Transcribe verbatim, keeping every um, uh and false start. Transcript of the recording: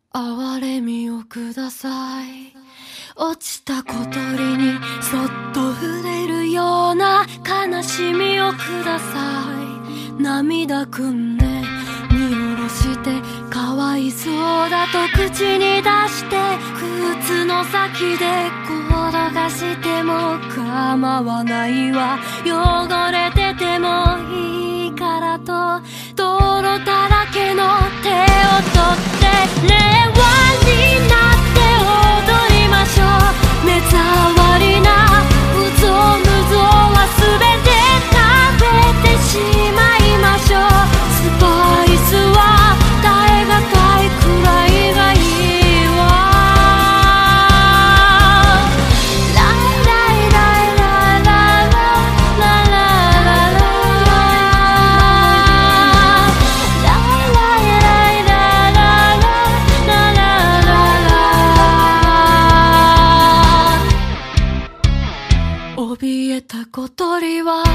哀れみをください。落ちた小鳥にそっと触れるような悲しみをください。涙汲んで見下ろしてかわいそうだと口に出して靴の先で転がしても構わないわ。汚れててもいいからと泥だらけの手を取って令和になって踊りましょう。目障りなうぞうむぞうはすべて食べてしまいましょう。スパイスは耐え難いくらいがいいわ。ライライライライライライライライライ怯えた小鳥は